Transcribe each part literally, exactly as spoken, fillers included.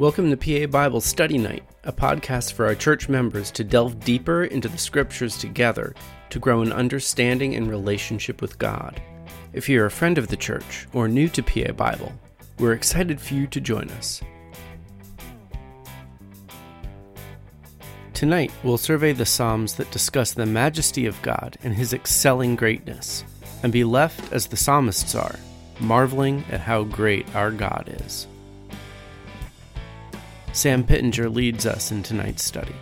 Welcome to P A Bible Study Night, a podcast for our church members to delve deeper into the scriptures together to grow in understanding and relationship with God. If you're a friend of the church or new to P A Bible, we're excited for you to join us. Tonight, we'll survey the Psalms that discuss the majesty of God and His excelling greatness, and be left as the psalmists are, marveling at how great our God is. Sam Pittenger leads us in tonight's study.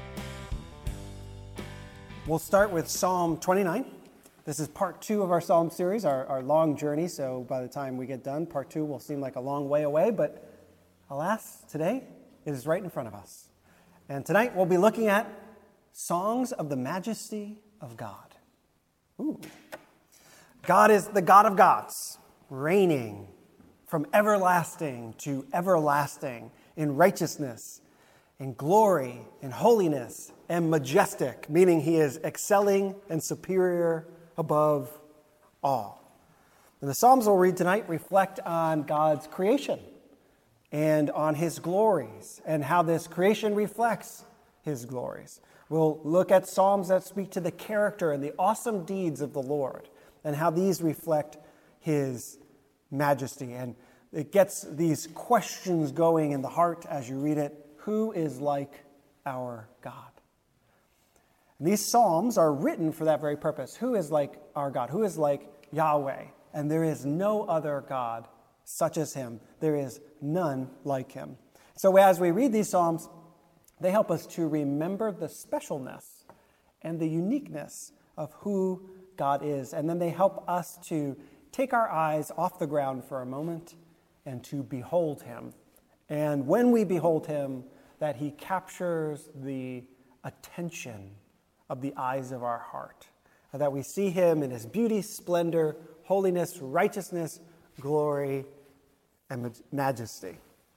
We'll start with Psalm twenty-nine. This is part two of our Psalm series, our, our long journey, so by the time we get done, part two will seem like a long way away, but alas, today it is right in front of us. And tonight we'll be looking at songs of the majesty of God. Ooh. God is the God of gods, reigning from everlasting to everlasting, in righteousness, in glory, in holiness, and majestic, meaning He is excelling and superior above all. And the Psalms we'll read tonight reflect on God's creation and on His glories and how this creation reflects His glories. We'll look at Psalms that speak to the character and the awesome deeds of the Lord and how these reflect His majesty. And it gets these questions going in the heart as you read it. Who is like our God? And these Psalms are written for that very purpose. Who is like our God? Who is like Yahweh? And there is no other God such as Him. There is none like Him. So as we read these Psalms, they help us to remember the specialness and the uniqueness of who God is. And then they help us to take our eyes off the ground for a moment and to behold Him. And when we behold Him, that He captures the attention of the eyes of our heart. That we see Him in His beauty, splendor, holiness, righteousness, glory, and majesty.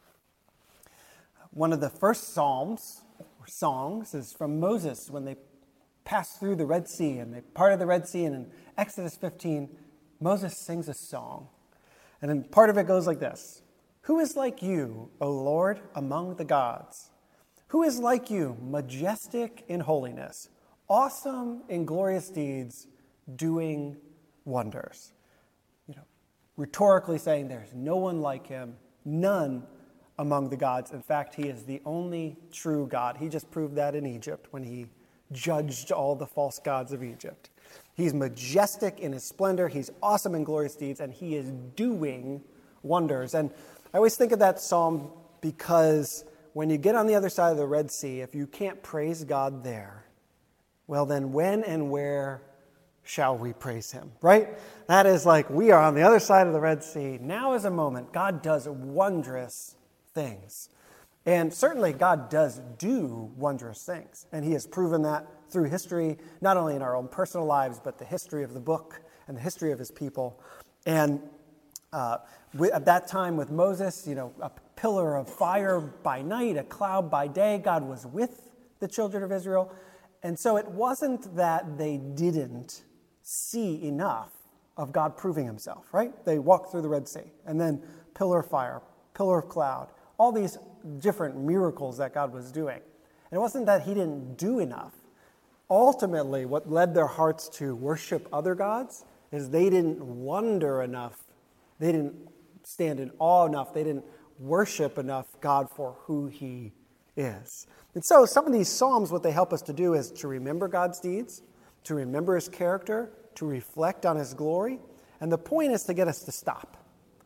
One of the first psalms, or songs, is from Moses when they passed through the Red Sea, and they parted the Red Sea, and in Exodus fifteen, Moses sings a song. And then part of it goes like this. Who is like you, O Lord, among the gods? Who is like you, majestic in holiness, awesome in glorious deeds, doing wonders? You know, rhetorically saying there's no one like Him, none among the gods. In fact, He is the only true God. He just proved that in Egypt when He judged all the false gods of Egypt. He's majestic in His splendor, He's awesome in glorious deeds, and He is doing wonders. And I always think of that psalm because when you get on the other side of the Red Sea, if you can't praise God there, well then when and where shall we praise Him, right? That is like we are on the other side of the Red Sea. Now is a moment. God does wondrous things. And certainly God does do wondrous things. And He has proven that through history, not only in our own personal lives, but the history of the book and the history of His people. And uh, at that time with Moses, you know, a pillar of fire by night, a cloud by day, God was with the children of Israel. And so it wasn't that they didn't see enough of God proving Himself, right? They walked through the Red Sea, and then pillar of fire, pillar of cloud, all these different miracles that God was doing. And it wasn't that He didn't do enough. Ultimately, what led their hearts to worship other gods is they didn't wonder enough. They didn't stand in awe enough. They didn't worship enough God for who He is. And so some of these Psalms, what they help us to do is to remember God's deeds, to remember His character, to reflect on His glory. And the point is to get us to stop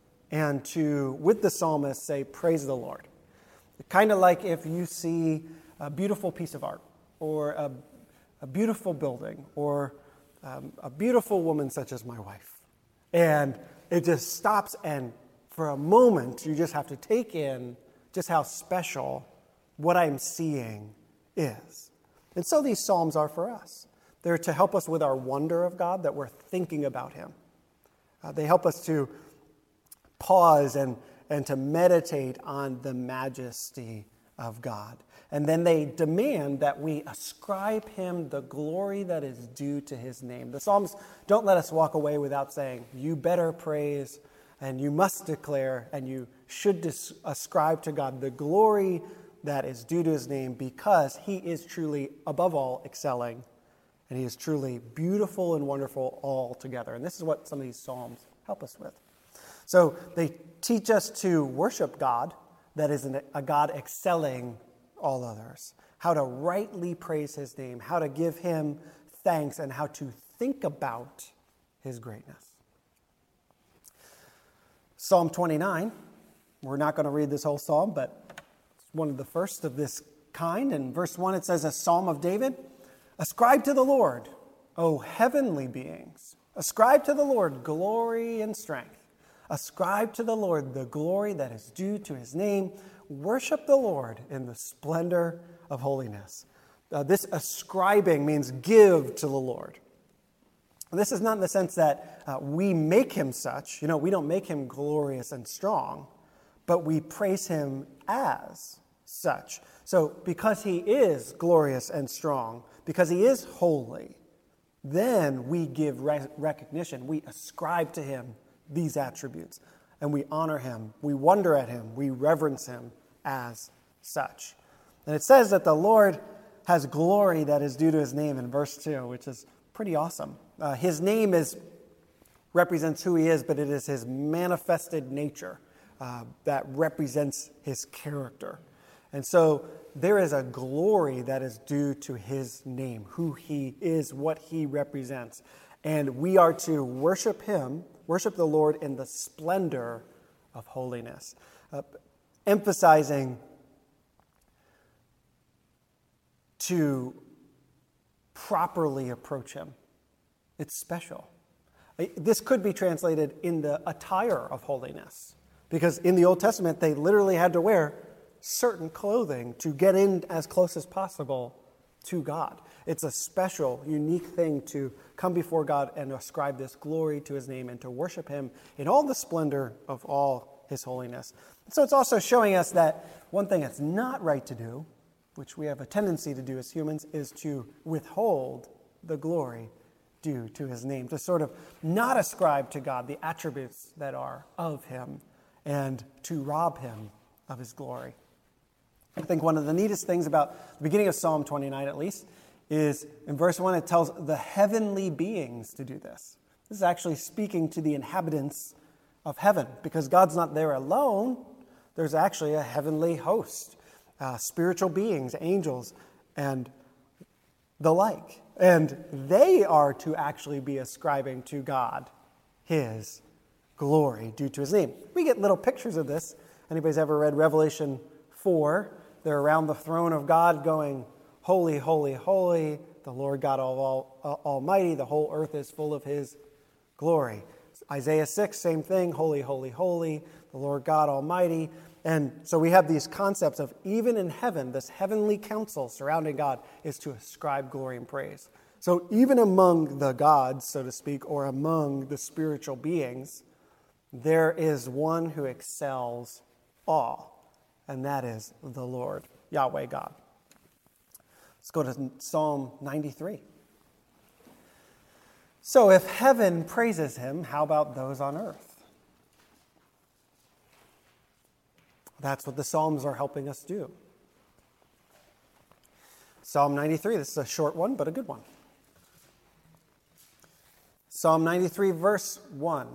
and to, with the psalmist, say, praise the Lord. Kind of like if you see a beautiful piece of art or a, a beautiful building or um, a beautiful woman such as my wife. And it just stops, and for a moment you just have to take in just how special what I'm seeing is. And so these Psalms are for us. They're to help us with our wonder of God, that we're thinking about Him. Uh, they help us to pause and, and to meditate on the majesty of God. And then they demand that we ascribe Him the glory that is due to His name. The Psalms don't let us walk away without saying, you better praise, and you must declare, and you should dis- ascribe to God the glory that is due to his name, because he is truly, above all, excelling, and he is truly beautiful and wonderful altogether. And this is what some of these psalms help us with. So they teach us to worship God, that is a God excelling all others, how to rightly praise his name, how to give him thanks, and how to think about his greatness. Psalm twenty-nine, we're not going to read this whole psalm, but it's one of the first of this kind. In verse one, it says, a psalm of David. Ascribe to the Lord, O heavenly beings. Ascribe to the Lord glory and strength. Ascribe to the Lord the glory that is due to his name. Worship the Lord in the splendor of holiness. Uh, this ascribing means give to the Lord. This is not in the sense that uh, we make him such. You know, we don't make him glorious and strong, but we praise him as such. So because he is glorious and strong, because he is holy, then we give re- recognition. We ascribe to him these attributes, and we honor him. We wonder at him. We reverence him as such. And it says that the Lord has glory that is due to his name in verse two, which is pretty awesome. Uh, his name is represents who he is, but it is his manifested nature uh, that represents his character. And so there is a glory that is due to his name, who he is, what he represents. And we are to worship him, worship the Lord in the splendor of holiness, uh, emphasizing to properly approach him. It's special. This could be translated in the attire of holiness, because in the Old Testament, they literally had to wear certain clothing to get in as close as possible to God. It's a special, unique thing to come before God and ascribe this glory to his name and to worship him in all the splendor of all his holiness. So it's also showing us that one thing that's not right to do, which we have a tendency to do as humans, is to withhold the glory due to his name, to sort of not ascribe to God the attributes that are of him and to rob him of his glory. I think one of the neatest things about the beginning of Psalm twenty-nine, at least, is in verse one, it tells the heavenly beings to do this. This is actually speaking to the inhabitants of heaven, because God's not there alone. There's actually a heavenly host, uh, spiritual beings, angels, and the like. And they are to actually be ascribing to God his glory due to his name. We get little pictures of this. Anybody's ever read Revelation four? They're around the throne of God going, holy, holy, holy, the Lord God all, all, Almighty. The whole earth is full of his glory. Isaiah six, same thing, holy, holy, holy, the Lord God Almighty. And so we have these concepts of even in heaven, this heavenly council surrounding God is to ascribe glory and praise. So even among the gods, so to speak, or among the spiritual beings, there is one who excels all. And that is the Lord, Yahweh God. Let's go to Psalm ninety-three. So if heaven praises him, how about those on earth? That's what the Psalms are helping us do. Psalm ninety-three, this is a short one, but a good one. Psalm ninety-three, verse one.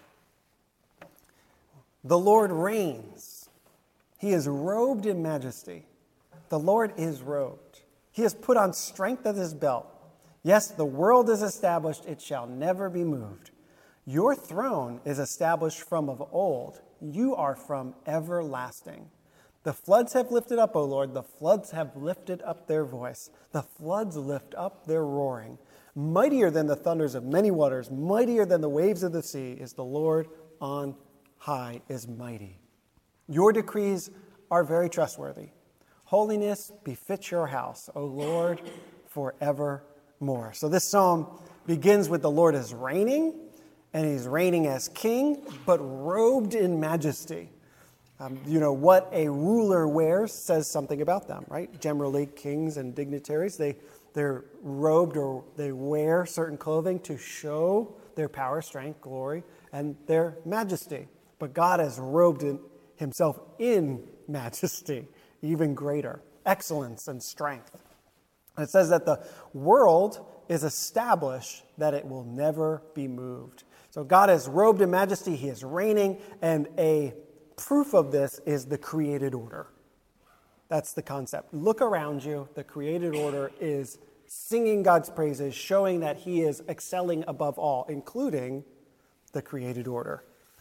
The Lord reigns. He is robed in majesty. The Lord is robed. He has put on strength of his belt. Yes, the world is established. It shall never be moved. Your throne is established from of old. You are from everlasting. The floods have lifted up, O Lord. The floods have lifted up their voice. The floods lift up their roaring. Mightier than the thunders of many waters, mightier than the waves of the sea, is the Lord on high, is mighty. Your decrees are very trustworthy. Holiness befits your house, O Lord, forevermore. So this psalm begins with the Lord as reigning, and he's reigning as king, but robed in majesty. Um, you know, what a ruler wears says something about them, right? Generally, kings and dignitaries, they, they're robed or they wear certain clothing to show their power, strength, glory, and their majesty. But God is robed in himself in majesty, even greater, excellence and strength. It says that the world is established that it will never be moved. So God is robed in majesty, he is reigning, and a proof of this is the created order. That's the concept. Look around you, the created order is singing God's praises, showing that he is excelling above all, including the created order.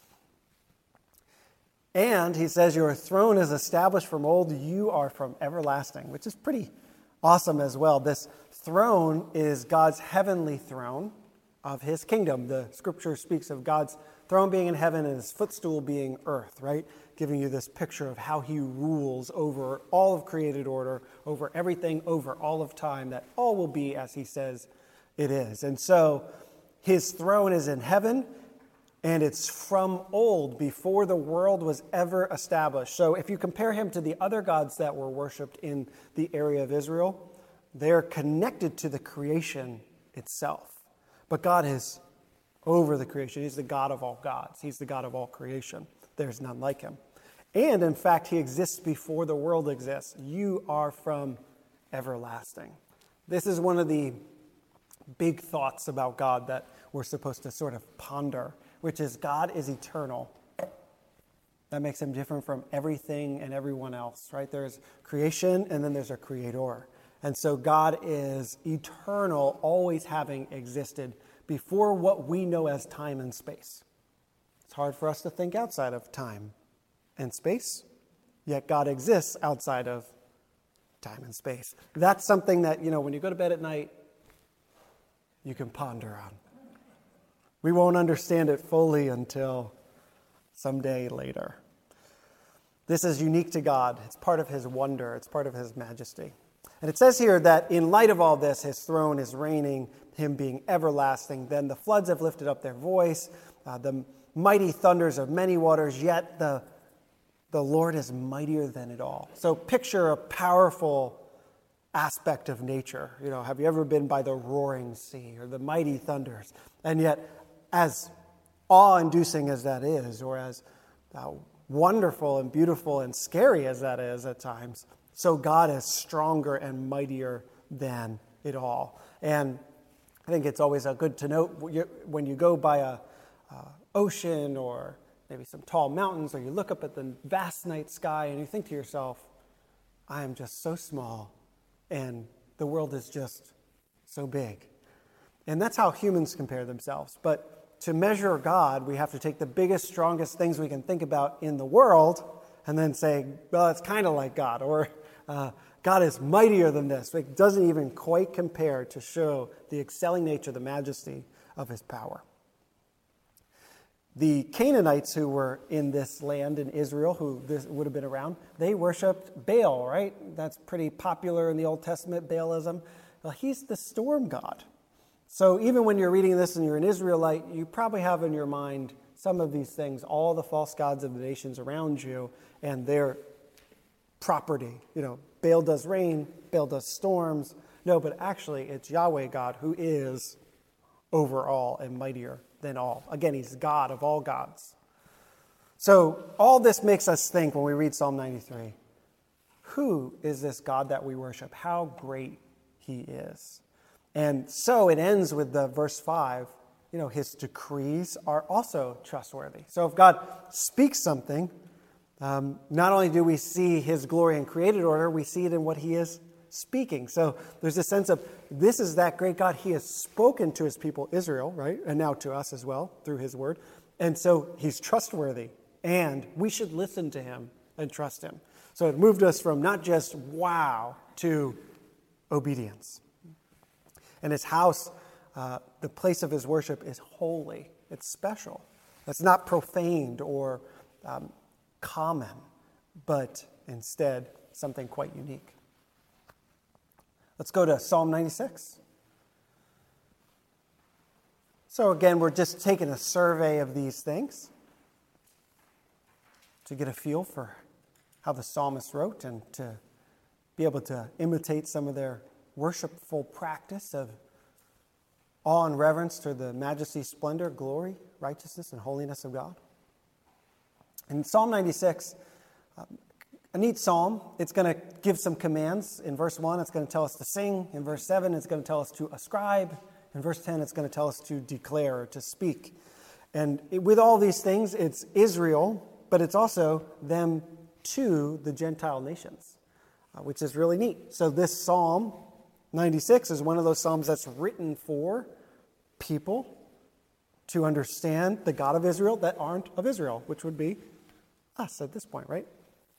And he says, your throne is established from old, you are from everlasting, which is pretty awesome as well. This throne is God's heavenly throne of his kingdom. The scripture speaks of God's throne being in heaven and his footstool being earth, right? Giving you this picture of how he rules over all of created order, over everything, over all of time, that all will be as he says it is. And so his throne is in heaven, and it's from old, before the world was ever established. So if you compare him to the other gods that were worshipped in the area of Israel, they're connected to the creation itself. But God is over the creation. He's the God of all gods. He's the God of all creation. There's none like him. And in fact, he exists before the world exists. You are from everlasting. This is one of the big thoughts about God that we're supposed to sort of ponder, which is God is eternal. That makes him different from everything and everyone else, right? There's creation and then there's a creator. And so God is eternal, always having existed before what we know as time and space. It's hard for us to think outside of time and space, yet God exists outside of time and space. That's something that, you know, when you go to bed at night, you can ponder on. We won't understand it fully until someday later. This is unique to God. It's part of his wonder. It's part of his majesty. And it says here that in light of all this, his throne is reigning, him being everlasting. Then the floods have lifted up their voice, uh, the mighty thunders of many waters, yet the, the Lord is mightier than it all. So picture a powerful aspect of nature. You know, have you ever been by the roaring sea or the mighty thunders? And yet, as awe-inducing as that is, or as uh, wonderful and beautiful and scary as that is at times, so God is stronger and mightier than it all. And I think it's always a good to note when you go by a uh, ocean or maybe some tall mountains, or you look up at the vast night sky and you think to yourself, I am just so small and the world is just so big. And that's how humans compare themselves. But to measure God, we have to take the biggest, strongest things we can think about in the world and then say, well, it's kind of like God, or uh, God is mightier than this. It doesn't even quite compare to show the excelling nature, the majesty of his power. The Canaanites who were in this land in Israel, who this would have been around, they worshipped Baal, right? That's pretty popular in the Old Testament, Baalism. Well, he's the storm god. So even when you're reading this and you're an Israelite, you probably have in your mind some of these things, all the false gods of the nations around you and their property. You know, Baal does rain, Baal does storms. No, but actually it's Yahweh God who is over all and mightier than all. Again, he's God of all gods. So all this makes us think when we read Psalm ninety-three, who is this God that we worship? How great he is. And so it ends with the verse five, you know, his decrees are also trustworthy. So if God speaks something, um, not only do we see his glory in created order, we see it in what he is speaking. So there's a sense of this is that great God. He has spoken to his people Israel, right? And now to us as well through his word. And so he's trustworthy and we should listen to him and trust him. So it moved us from not just wow to obedience. And his house, uh, the place of his worship is holy. It's special. It's not profaned or um, common, but instead something quite unique. Let's go to Psalm ninety-six. So again, we're just taking a survey of these things to get a feel for how the psalmist wrote and to be able to imitate some of their worshipful practice of awe and reverence to the majesty, splendor, glory, righteousness, and holiness of God. In Psalm ninety-six, um, a neat psalm. It's going to give some commands. In verse one, it's going to tell us to sing. In verse seven, it's going to tell us to ascribe. In verse ten, it's going to tell us to declare, or to speak. And it, with all these things, it's Israel, but it's also them to the Gentile nations, uh, which is really neat. So this Psalm ninety-six is one of those psalms that's written for people to understand the God of Israel that aren't of Israel, which would be us at this point, right?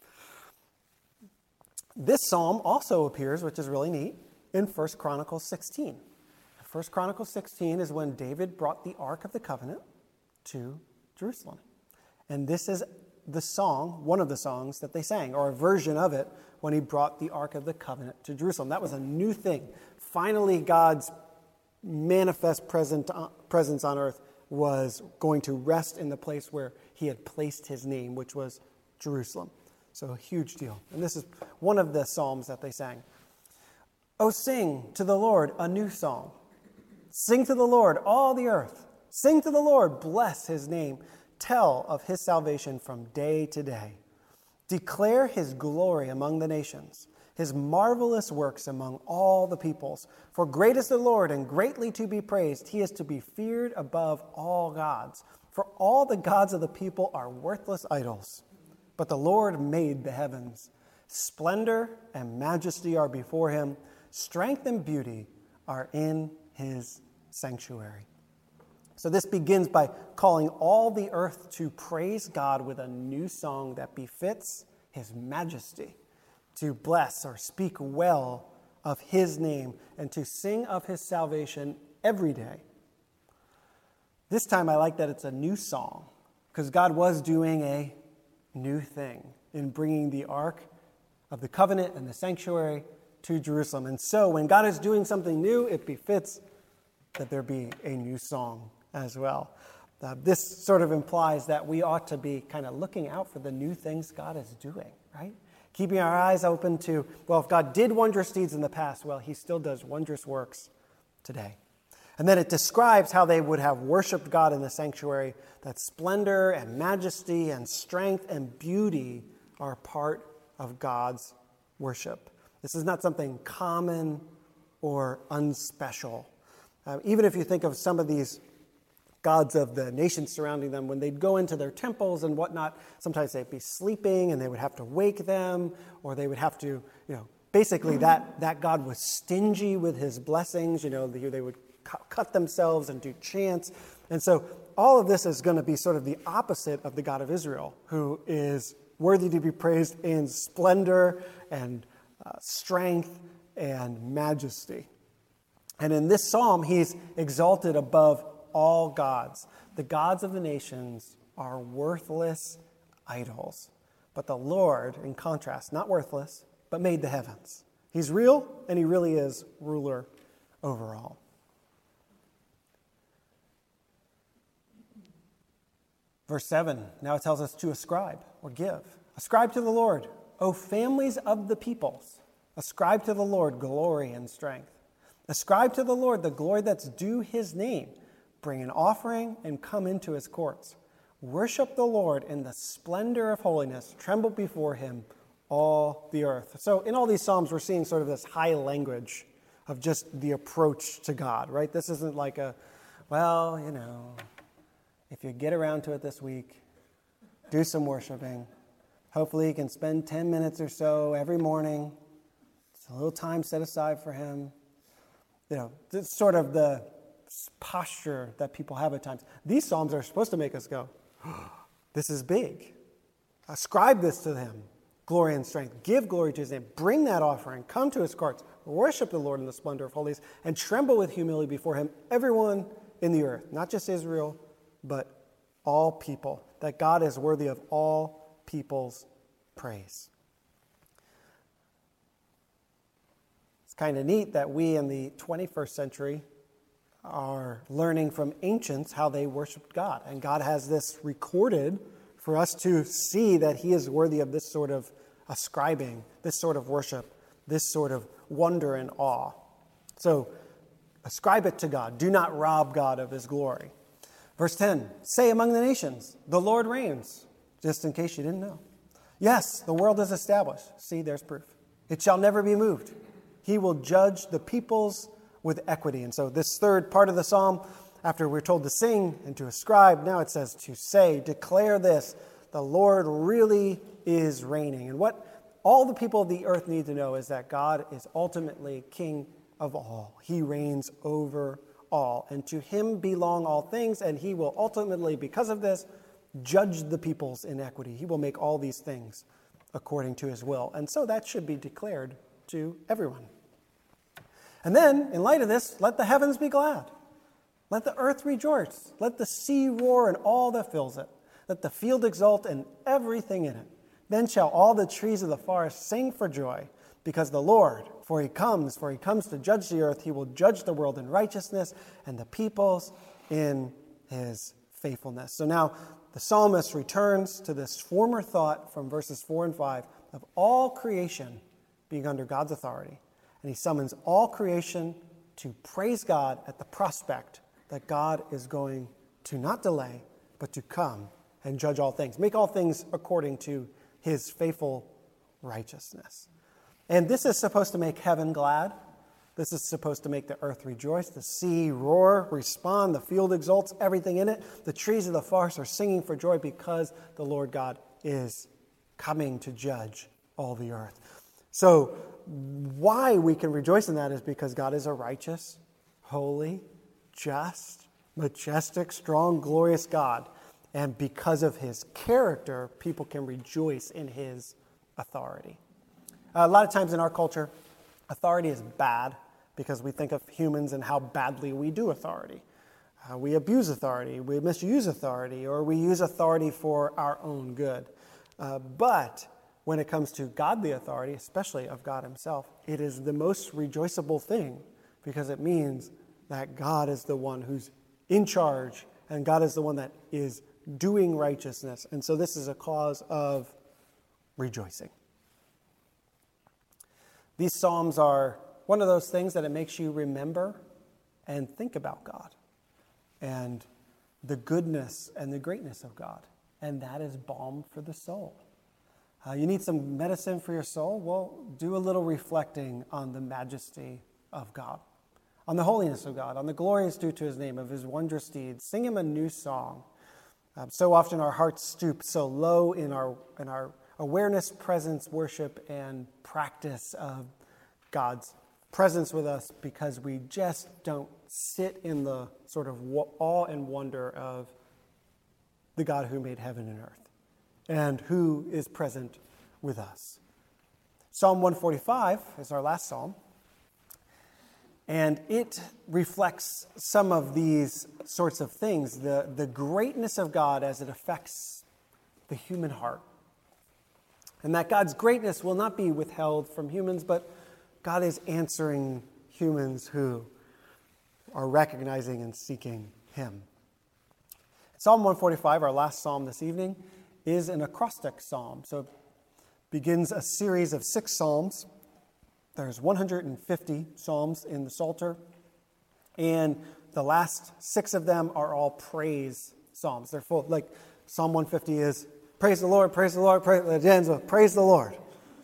This psalm also appears, which is really neat, in First Chronicles sixteen. First Chronicles sixteen is when David brought the Ark of the Covenant to Jerusalem. And this is the song, one of the songs that they sang, or a version of it, when he brought the Ark of the Covenant to Jerusalem. That was a new thing. Finally, God's manifest present, uh, presence on earth was going to rest in the place where he had placed his name, which was Jerusalem. So a huge deal. And this is one of the psalms that they sang. Oh, sing to the Lord a new song. Sing to the Lord, all the earth. Sing to the Lord, bless his name. Tell of his salvation from day to day. Declare his glory among the nations, his marvelous works among all the peoples. For great is the Lord and greatly to be praised. He is to be feared above all gods. For all the gods of the people are worthless idols. But the Lord made the heavens. Splendor and majesty are before him. Strength and beauty are in his sanctuary. So this begins by calling all the earth to praise God with a new song that befits his majesty, to bless or speak well of his name, and to sing of his salvation every day. This time I like that it's a new song, because God was doing a new thing in bringing the Ark of the Covenant and the sanctuary to Jerusalem. And so when God is doing something new, it befits that there be a new song as well. Uh, this sort of implies that we ought to be kind of looking out for the new things God is doing, right? Keeping our eyes open to, well, if God did wondrous deeds in the past, well, he still does wondrous works today. And then it describes how they would have worshiped God in the sanctuary, that splendor and majesty and strength and beauty are part of God's worship. This is not something common or unspecial. Uh, even if you think of some of these gods of the nations surrounding them, when they'd go into their temples and whatnot, sometimes they'd be sleeping and they would have to wake them, or they would have to, you know, basically that, that God was stingy with his blessings. You know, they, they would cu- cut themselves and do chants. And so all of this is going to be sort of the opposite of the God of Israel, who is worthy to be praised in splendor and uh, strength and majesty. And in this psalm, he's exalted above all gods. The gods of the nations are worthless idols. But the Lord, in contrast, not worthless, but made the heavens. He's real, and he really is ruler over all. Verse seven, now it tells us to ascribe or give. Ascribe to the Lord, O families of the peoples. Ascribe to the Lord glory and strength. Ascribe to the Lord the glory that's due his name. Bring an offering and come into his courts. Worship the Lord in the splendor of holiness. Tremble before him, all the earth. So in all these Psalms, we're seeing sort of this high language of just the approach to God, right? This isn't like a, well, you know, if you get around to it this week, do some worshiping. Hopefully you can spend ten minutes or so every morning. It's a little time set aside for him. You know, this is sort of the posture that people have at times. These Psalms are supposed to make us go, oh, this is big. Ascribe this to him, glory and strength. Give glory to his name. Bring that offering. Come to his courts. Worship the Lord in the splendor of holiness and tremble with humility before him, everyone in the earth, not just Israel, but all people, that God is worthy of all people's praise. It's kind of neat that we in the twenty-first century are learning from ancients how they worshiped God. And God has this recorded for us to see that he is worthy of this sort of ascribing, this sort of worship, this sort of wonder and awe. So ascribe it to God. Do not rob God of his glory. Verse ten, say among the nations, the Lord reigns. just in case you didn't know. Yes, the world is established. See, there's proof. It shall never be moved. He will judge the peoples with equity. And so this third part of the psalm, after we're told to sing and to ascribe, now it says to say, declare this, the Lord really is reigning. And what all the people of the earth need to know is that God is ultimately king of all. He reigns over all. And to him belong all things, and he will ultimately, because of this, judge the peoples in equity. He will make all these things according to his will. And so that should be declared to everyone. And then, in light of this, let the heavens be glad. Let the earth rejoice. Let the sea roar and all that fills it. Let the field exult and everything in it. Then shall all the trees of the forest sing for joy, because the Lord, for he comes, for he comes to judge the earth. He will judge the world in righteousness and the peoples in his faithfulness. So now the psalmist returns to this former thought from verses four and five of all creation being under God's authority. And he summons all creation to praise God at the prospect that God is going to not delay, but to come and judge all things, make all things according to his faithful righteousness. And this is supposed to make heaven glad. This is supposed to make the earth rejoice, the sea roar, respond, the field exults, everything in it. The trees of the forest are singing for joy because the Lord God is coming to judge all the earth. So why we can rejoice in that is because God is a righteous, holy, just, majestic, strong, glorious God. And because of his character, people can rejoice in his authority. A lot of times in our culture, authority is bad because we think of humans and how badly we do authority. Uh, we abuse authority, we misuse authority, or we use authority for our own good. Uh, but when it comes to godly authority, especially of God himself, it is the most rejoiceable thing because it means that God is the one who's in charge and God is the one that is doing righteousness. And so this is a cause of rejoicing. These psalms are one of those things that it makes you remember and think about God and the goodness and the greatness of God. And that is balm for the soul. Uh, you need some medicine for your soul? Well, do a little reflecting on the majesty of God, on the holiness of God, on the glory due to his name, of his wondrous deeds. Sing him a new song. Um, so often our hearts stoop so low in our in our awareness, presence, worship, and practice of God's presence with us because we just don't sit in the sort of awe and wonder of the God who made heaven and earth and who is present with us. Psalm one forty-five is our last psalm, and it reflects some of these sorts of things, the, the greatness of God as it affects the human heart. And that God's greatness will not be withheld from humans, but God is answering humans who are recognizing and seeking him. Psalm one forty-five, our last psalm this evening, is an acrostic psalm. So it begins a series of six psalms. There's one hundred fifty psalms in the Psalter, and the last six of them are all praise psalms. They're full, like Psalm one fifty is praise the Lord, praise the Lord, praise the ends of praise the Lord.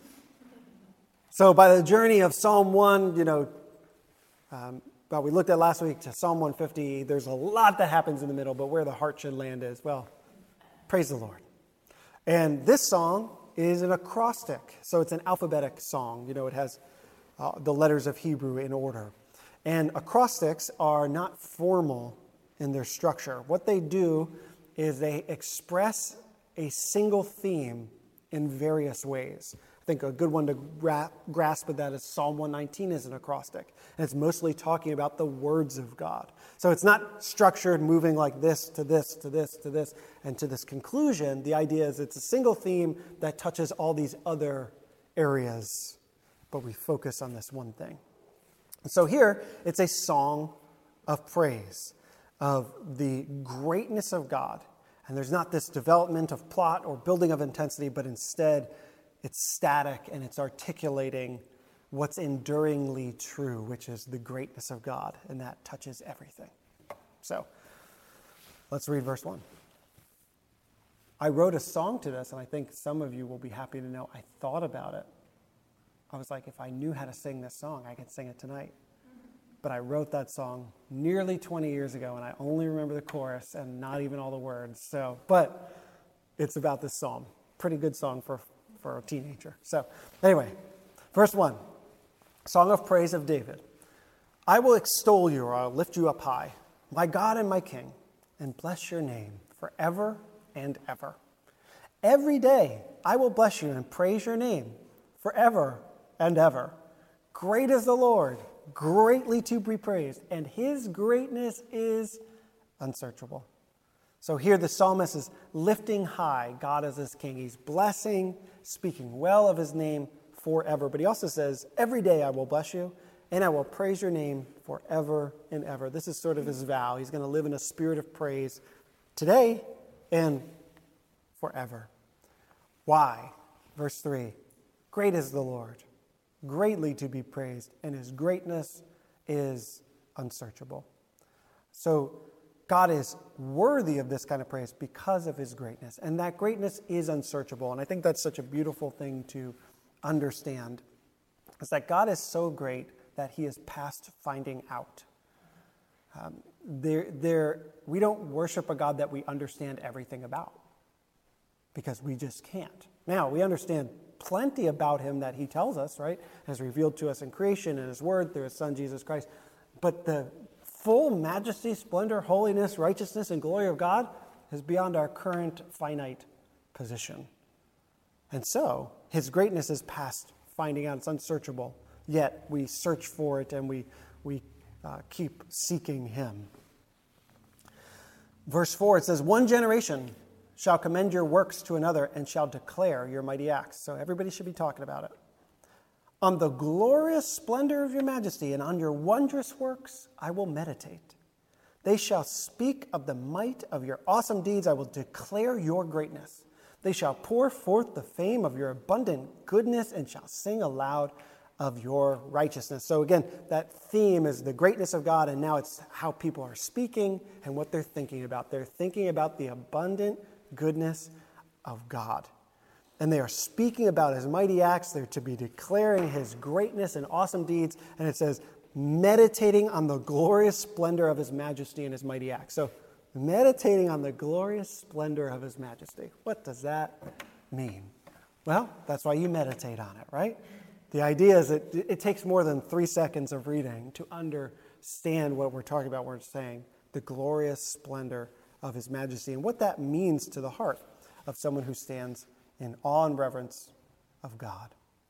So by the journey of Psalm one, you know, um, well, we looked at last week to Psalm one fifty, there's a lot that happens in the middle, but where the heart should land is, well, praise the Lord. And this song is an acrostic, so it's an alphabetic song. You know, it has uh, the letters of Hebrew in order. And acrostics are not formal in their structure. What they do is they express a single theme in various ways. I think a good one to gra- grasp of that is Psalm one nineteen is an acrostic. And it's mostly talking about the words of God. So it's not structured, moving like this to this to this to this and to this conclusion. The idea is it's a single theme that touches all these other areas, but we focus on this one thing. So here, it's a song of praise, of the greatness of God. And there's not this development of plot or building of intensity, but instead it's static and it's articulating what's enduringly true, which is the greatness of God, and that touches everything. So let's read verse one. I wrote a song to this, and I think some of you will be happy to know I thought about it. I was like, if I knew how to sing this song, I could sing it tonight. But I wrote that song nearly twenty years ago, and I only remember the chorus and not even all the words. So, but it's about this psalm. Pretty good song for, for a teenager. So anyway, verse one, Song of Praise of David. I will extol you, or I'll lift you up high, my God and my King, and bless your name forever and ever. Every day I will bless you and praise your name forever and ever. Great is the Lord, greatly to be praised, and his greatness is unsearchable. So here the psalmist is lifting high God as his king. He's blessing, speaking well of his name forever. But he also says, every day I will bless you, and I will praise your name forever and ever. This is sort of his vow. He's going to live in a spirit of praise today and forever. Why? Verse three, great is the Lord, greatly to be praised, and his greatness is unsearchable. So God is worthy of this kind of praise because of his greatness, and that greatness is unsearchable. And I think that's such a beautiful thing to understand, is that God is so great that he is past finding out. Um, there, there, we don't worship a God that we understand everything about, because we just can't. Now, we understand plenty about him that he tells us, right? Has revealed to us in creation and his word through his son, Jesus Christ. But the full majesty, splendor, holiness, righteousness, and glory of God is beyond our current finite position. And so, his greatness is past finding out. It's unsearchable. Yet, we search for it and we, we uh, keep seeking him. Verse four, it says, one generation shall commend your works to another and shall declare your mighty acts. So everybody should be talking about it. On the glorious splendor of your majesty and on your wondrous works I will meditate. They shall speak of the might of your awesome deeds. I will declare your greatness. They shall pour forth the fame of your abundant goodness and shall sing aloud of your righteousness. So again, that theme is the greatness of God, and now it's how people are speaking and what they're thinking about. They're thinking about the abundant goodness of God. And they are speaking about his mighty acts. They're to be declaring his greatness and awesome deeds. And it says, meditating on the glorious splendor of his majesty and his mighty acts. So, meditating on the glorious splendor of his majesty. What does that mean? Well, that's why you meditate on it, right? The idea is that it takes more than three seconds of reading to understand what we're talking about when we're saying the glorious splendor of his majesty and what that means to the heart of someone who stands in awe and reverence of God.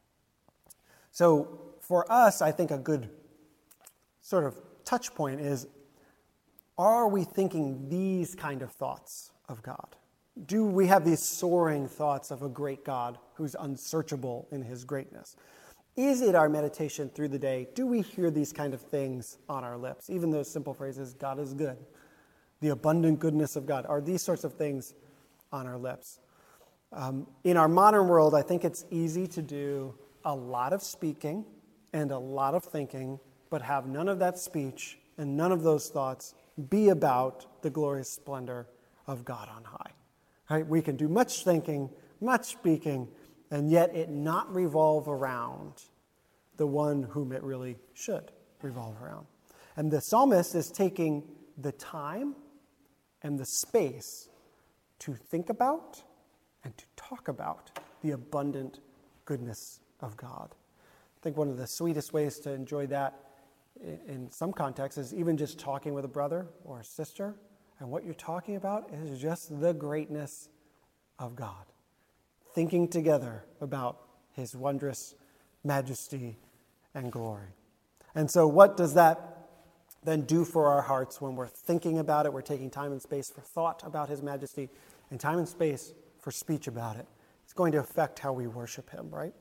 So for us, I think a good sort of touch point is, are we thinking these kind of thoughts of God? Do we have these soaring thoughts of a great God who's unsearchable in his greatness? Is it our meditation through the day? Do we hear these kind of things on our lips? Even those simple phrases, God is good, the abundant goodness of God. Are these sorts of things on our lips? Um, in our modern world, I think it's easy to do a lot of speaking and a lot of thinking, but have none of that speech and none of those thoughts be about the glorious splendor of God on high. Right? We can do much thinking, much speaking, and yet it not revolve around the one whom it really should revolve around. And the psalmist is taking the time and the space to think about and to talk about the abundant goodness of God. I think one of the sweetest ways to enjoy that in some contexts is even just talking with a brother or a sister, and what you're talking about is just the greatness of God. Thinking together about his wondrous majesty and glory. And so what does that then do for our hearts when we're thinking about it? We're taking time and space for thought about his majesty and time and space for speech about it. It's going to affect how we worship him, right?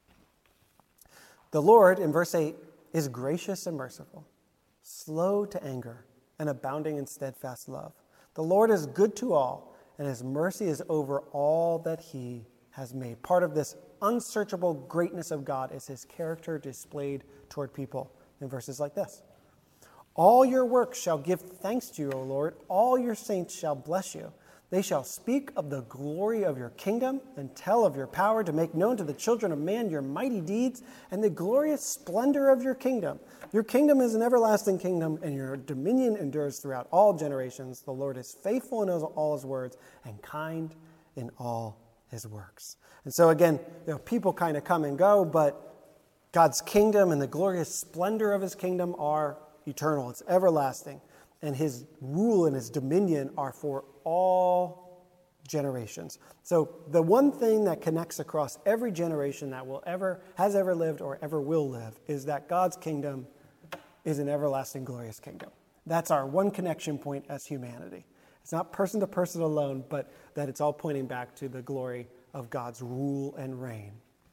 The Lord, in verse eight, is gracious and merciful, slow to anger, and abounding in steadfast love. The Lord is good to all, and his mercy is over all that he has made. Part of this unsearchable greatness of God is his character displayed toward people in verses like this. All your works shall give thanks to you, O Lord. All your saints shall bless you. They shall speak of the glory of your kingdom and tell of your power to make known to the children of man your mighty deeds and the glorious splendor of your kingdom. Your kingdom is an everlasting kingdom, and your dominion endures throughout all generations. The Lord is faithful in all his words and kind in all his works. And so again, you know, people kind of come and go, but God's kingdom and the glorious splendor of his kingdom are eternal. It's everlasting. And his rule and his dominion are for all generations. So the one thing that connects across every generation that will ever, has ever lived or ever will live is that God's kingdom is an everlasting, glorious kingdom. That's our one connection point as humanity. It's not person to person alone, but that it's all pointing back to the glory of God's rule and reign.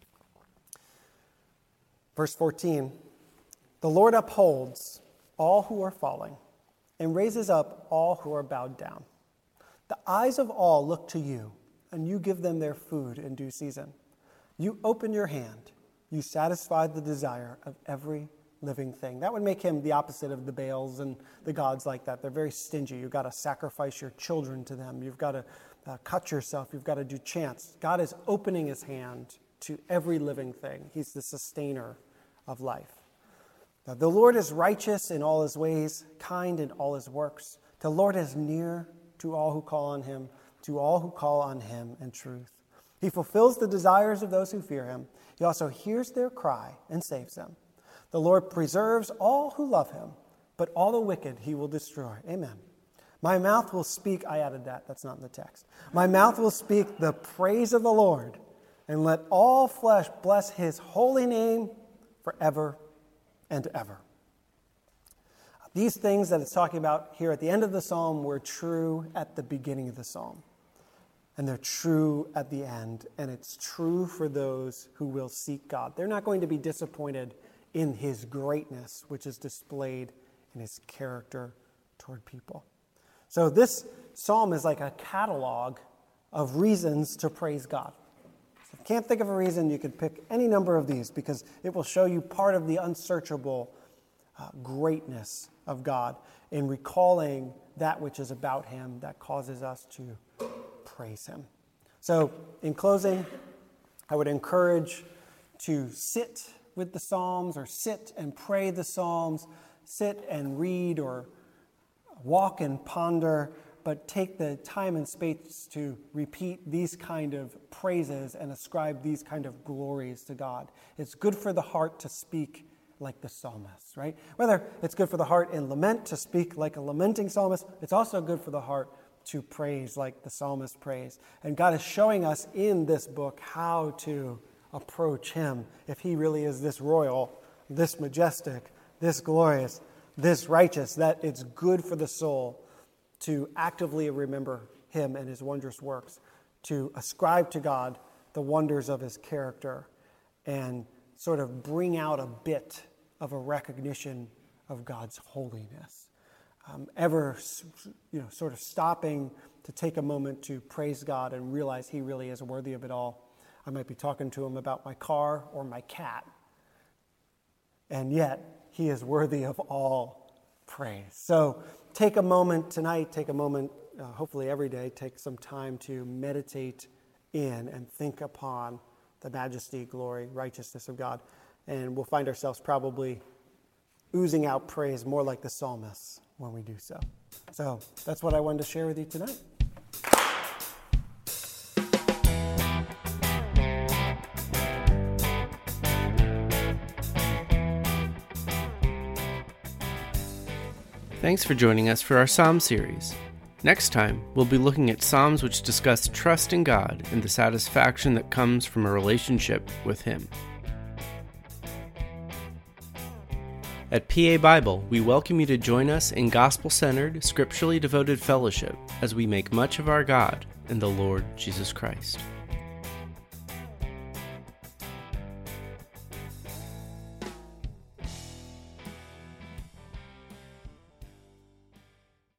Verse fourteen, the Lord upholds all who are falling and raises up all who are bowed down. The eyes of all look to you, and you give them their food in due season. You open your hand. You satisfy the desire of every living thing. That would make him the opposite of the Baals and the gods like that. They're very stingy. You've got to sacrifice your children to them. You've got to uh, cut yourself. You've got to do chants. God is opening his hand to every living thing. He's the sustainer of life. Now, the Lord is righteous in all his ways, kind in all his works. The Lord is near to all who call on him, to all who call on him in truth. He fulfills the desires of those who fear him. He also hears their cry and saves them. The Lord preserves all who love him, but all the wicked he will destroy. Amen. My mouth will speak, I added that, that's not in the text. My mouth will speak the praise of the Lord, and let all flesh bless his holy name forever and ever. These things that it's talking about here at the end of the psalm were true at the beginning of the psalm. And they're true at the end. And it's true for those who will seek God. They're not going to be disappointed in his greatness, which is displayed in his character toward people. So this psalm is like a catalog of reasons to praise God. If you can't think of a reason, you can pick any number of these because it will show you part of the unsearchable uh, greatness of God in recalling that which is about him that causes us to praise him. So in closing, I would encourage to sit with the Psalms or sit and pray the Psalms, sit and read or walk and ponder, but take the time and space to repeat these kind of praises and ascribe these kind of glories to God. It's good for the heart to speak like the psalmist, right? Whether it's good for the heart in lament to speak like a lamenting psalmist, it's also good for the heart to praise like the psalmist praised. And God is showing us in this book how to approach him if he really is this royal, this majestic, this glorious, this righteous, that it's good for the soul to actively remember him and his wondrous works, to ascribe to God the wonders of his character, and sort of bring out a bit of a recognition of God's holiness. Um, ever, you know, sort of stopping to take a moment to praise God and realize he really is worthy of it all. I might be talking to him about my car or my cat, and yet he is worthy of all praise. So take a moment tonight, take a moment, uh, hopefully every day, take some time to meditate in and think upon the majesty, glory, righteousness of God. And we'll find ourselves probably oozing out praise more like the psalmists when we do so. So that's what I wanted to share with you tonight. Thanks for joining us for our Psalm series. Next time, we'll be looking at Psalms which discuss trust in God and the satisfaction that comes from a relationship with him. At P A Bible, we welcome you to join us in gospel-centered, scripturally devoted fellowship as we make much of our God and the Lord Jesus Christ.